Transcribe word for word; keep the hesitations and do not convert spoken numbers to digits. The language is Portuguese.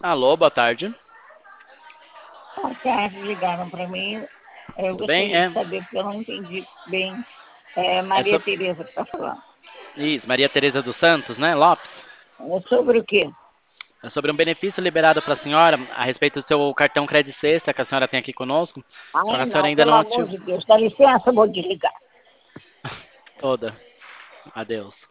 Alô, boa tarde. Boa tarde, ligaram para mim. Eu Tudo bem? gostaria de É, saber, porque eu não entendi bem. É é Maria so... Tereza que está falando. Isso, Maria Tereza dos Santos, né? Lopes. É sobre o quê? É sobre um benefício liberado para a senhora a respeito do seu cartão Credit Sexta que a senhora tem aqui conosco. Só que Ai, a senhora não, ainda pelo não amor ativou de Deus. Dá licença, vou desligar. toda. Adeus.